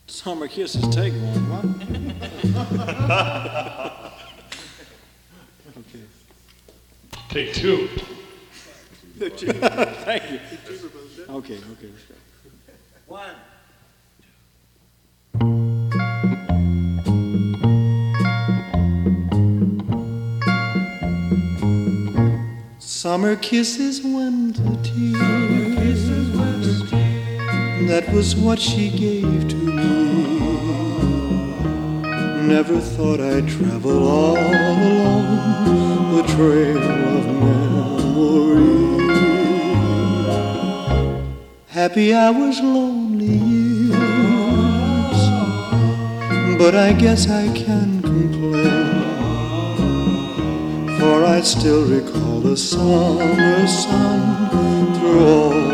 Summer kisses take one, what? Okay. Take two. Thank you. Okay, let's go. One. Summer kisses, winter tears. That was what she gave to me. Never thought I'd travel all alone the trail of memory. Happy hours, lonely years, but I guess I can complain, for I still recall the summer sun through all